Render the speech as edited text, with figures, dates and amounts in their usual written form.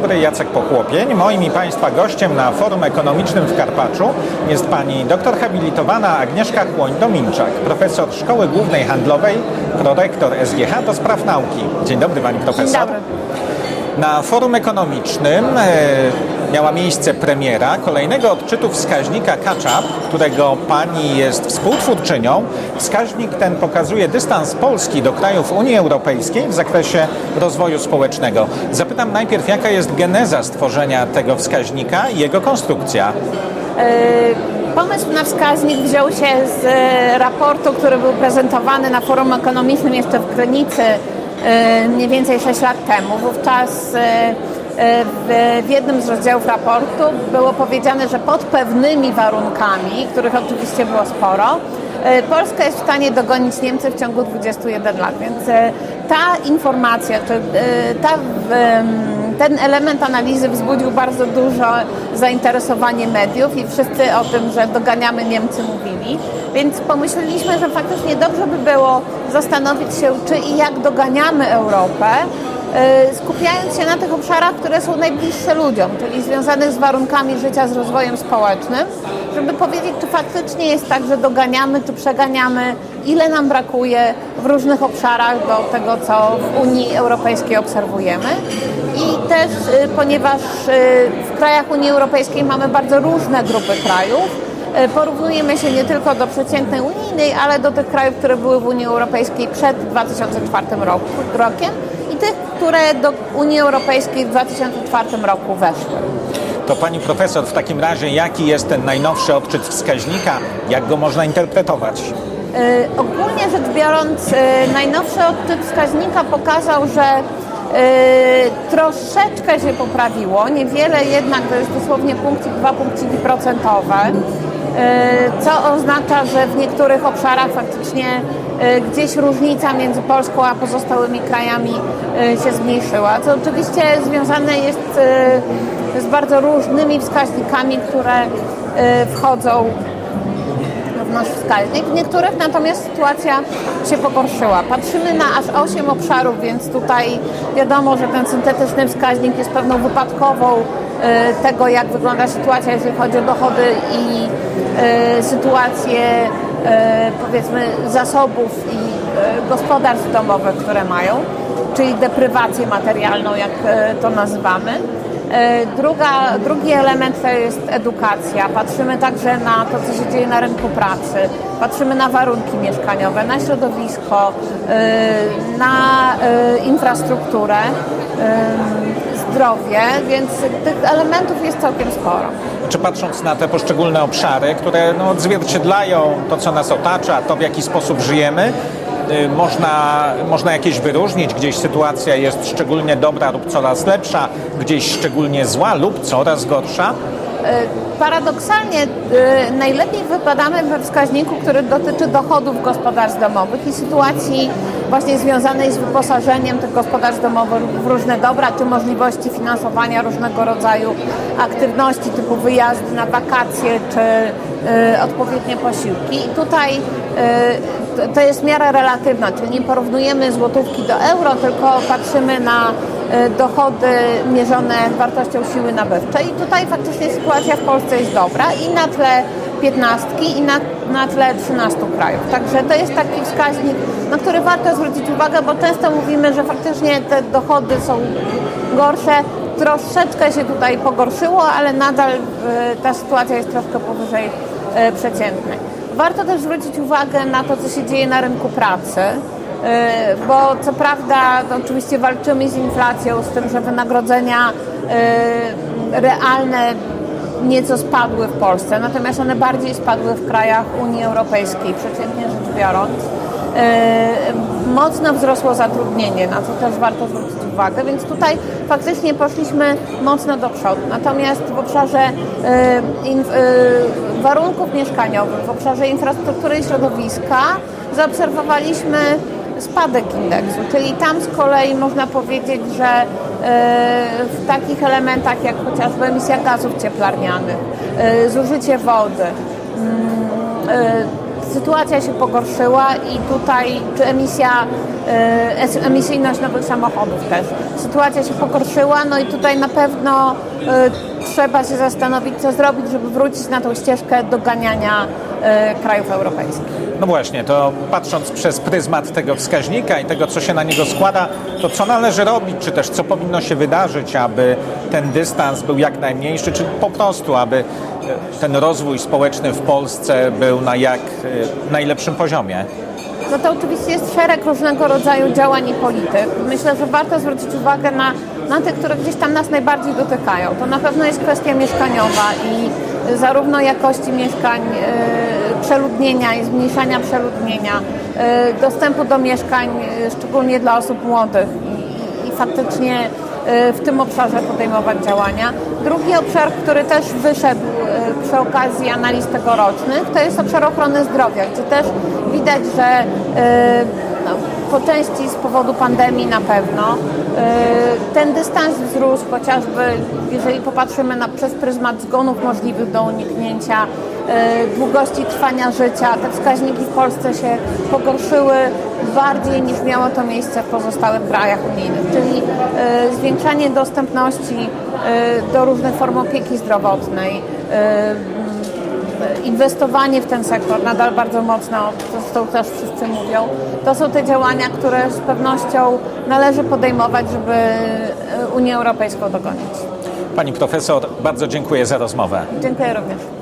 dobry, Jacek Pochłopień. Moim i Państwa gościem na Forum Ekonomicznym w Karpaczu jest pani doktor habilitowana Agnieszka Chłoń-Dominczak, profesor Szkoły Głównej Handlowej, prorektor SGH do spraw nauki. Dzień dobry pani profesor. Dzień dobry. Na Forum Ekonomicznym miała miejsce premiera kolejnego odczytu wskaźnika Catch-up, którego pani jest współtwórczynią. Wskaźnik ten pokazuje dystans Polski do krajów Unii Europejskiej w zakresie rozwoju społecznego. Zapytam najpierw, jaka jest geneza stworzenia tego wskaźnika i jego konstrukcja? Pomysł na wskaźnik wziął się z raportu, który był prezentowany na Forum Ekonomicznym jeszcze w Krynicy mniej więcej 6 lat temu. Wówczas w jednym z rozdziałów raportu było powiedziane, że pod pewnymi warunkami, których oczywiście było sporo, Polska jest w stanie dogonić Niemcy w ciągu 21 lat, więc ta informacja, ten element analizy wzbudził bardzo duże zainteresowanie mediów i wszyscy o tym, że doganiamy Niemcy, mówili. Więc pomyśleliśmy, że faktycznie dobrze by było zastanowić się, czy i jak doganiamy Europę, skupiając się na tych obszarach, które są najbliższe ludziom, czyli związanych z warunkami życia, z rozwojem społecznym, żeby powiedzieć, czy faktycznie jest tak, że doganiamy, czy przeganiamy, ile nam brakuje w różnych obszarach do tego, co w Unii Europejskiej obserwujemy. I też, ponieważ w krajach Unii Europejskiej mamy bardzo różne grupy krajów, porównujemy się nie tylko do przeciętnej unijnej, ale do tych krajów, które były w Unii Europejskiej przed 2004 rokiem i tych, które do Unii Europejskiej w 2004 roku weszły. To pani profesor, w takim razie jaki jest ten najnowszy odczyt wskaźnika? Jak go można interpretować? Ogólnie rzecz biorąc, najnowszy odczyt wskaźnika pokazał, że troszeczkę się poprawiło, niewiele jednak, to jest dosłownie punkcik, 2 punkciki procentowe, co oznacza, że w niektórych obszarach faktycznie gdzieś różnica między Polską a pozostałymi krajami się zmniejszyła, co oczywiście związane jest z bardzo różnymi wskaźnikami, które wchodzą w nasz wskaźnik. W niektórych natomiast sytuacja się pogorszyła. Patrzymy na aż 8 obszarów, więc tutaj wiadomo, że ten syntetyczny wskaźnik jest pewną wypadkową tego, jak wygląda sytuacja, jeżeli chodzi o dochody i sytuację powiedzmy zasobów i gospodarstw domowych, które mają, czyli deprywację materialną, jak to nazywamy. Drugi element to jest edukacja. Patrzymy także na to, co się dzieje na rynku pracy. Patrzymy na warunki mieszkaniowe, na środowisko, na infrastrukturę, zdrowie, więc tych elementów jest całkiem sporo. Czy patrząc na te poszczególne obszary, które odzwierciedlają to, co nas otacza, to w jaki sposób żyjemy, można jakieś wyróżnić, gdzieś sytuacja jest szczególnie dobra lub coraz lepsza, gdzieś szczególnie zła lub coraz gorsza? Paradoksalnie najlepiej wypadamy we wskaźniku, który dotyczy dochodów gospodarstw domowych i sytuacji właśnie związanej z wyposażeniem tych gospodarstw domowych w różne dobra, czy możliwości finansowania różnego rodzaju aktywności typu wyjazdy na wakacje, czy odpowiednie posiłki. I tutaj to jest miara relatywna, czyli nie porównujemy złotówki do euro, tylko patrzymy na dochody mierzone wartością siły nabywczej. I tutaj faktycznie sytuacja w Polsce jest dobra i na tle 15 i na tle 13 krajów. Także to jest taki wskaźnik, na który warto zwrócić uwagę, bo często mówimy, że faktycznie te dochody są gorsze. Troszeczkę się tutaj pogorszyło, ale nadal ta sytuacja jest troszkę powyżej przeciętnej. Warto też zwrócić uwagę na to, co się dzieje na rynku pracy, bo co prawda to oczywiście walczymy z inflacją, z tym, że wynagrodzenia realne nieco spadły w Polsce, natomiast one bardziej spadły w krajach Unii Europejskiej, przeciętnie rzecz biorąc. Mocno wzrosło zatrudnienie, na co też warto zwrócić uwagę, więc tutaj faktycznie poszliśmy mocno do przodu. Natomiast w obszarze warunków mieszkaniowych, w obszarze infrastruktury i środowiska zaobserwowaliśmy spadek indeksu, czyli tam z kolei można powiedzieć, że w takich elementach jak chociażby emisja gazów cieplarnianych, zużycie wody, sytuacja się pogorszyła i tutaj, czy emisyjność nowych samochodów też. Sytuacja się pogorszyła, no i tutaj na pewno trzeba się zastanowić, co zrobić, żeby wrócić na tą ścieżkę doganiania krajów europejskich. No właśnie, to patrząc przez pryzmat tego wskaźnika i tego, co się na niego składa, to co należy robić, czy też co powinno się wydarzyć, aby ten dystans był jak najmniejszy, czy po prostu, aby ten rozwój społeczny w Polsce był na jak najlepszym poziomie? No to oczywiście jest szereg różnego rodzaju działań i polityk. Myślę, że warto zwrócić uwagę na te, które gdzieś tam nas najbardziej dotykają. To na pewno jest kwestia mieszkaniowa i zarówno jakości mieszkań, przeludnienia i zmniejszania przeludnienia, dostępu do mieszkań, szczególnie dla osób młodych i faktycznie w tym obszarze podejmować działania. Drugi obszar, który też wyszedł przy okazji analiz tegorocznych, to jest obszar ochrony zdrowia, gdzie też widać, że po części z powodu pandemii na pewno ten dystans wzrósł, chociażby jeżeli popatrzymy przez pryzmat zgonów możliwych do uniknięcia, długości trwania życia, te wskaźniki w Polsce się pogorszyły bardziej niż miało to miejsce w pozostałych krajach unijnych, czyli zwiększanie dostępności do różnych form opieki zdrowotnej, inwestowanie w ten sektor nadal bardzo mocno, to też wszyscy mówią. To są te działania, które z pewnością należy podejmować, żeby Unię Europejską dogonić. Pani profesor, bardzo dziękuję za rozmowę. Dziękuję również.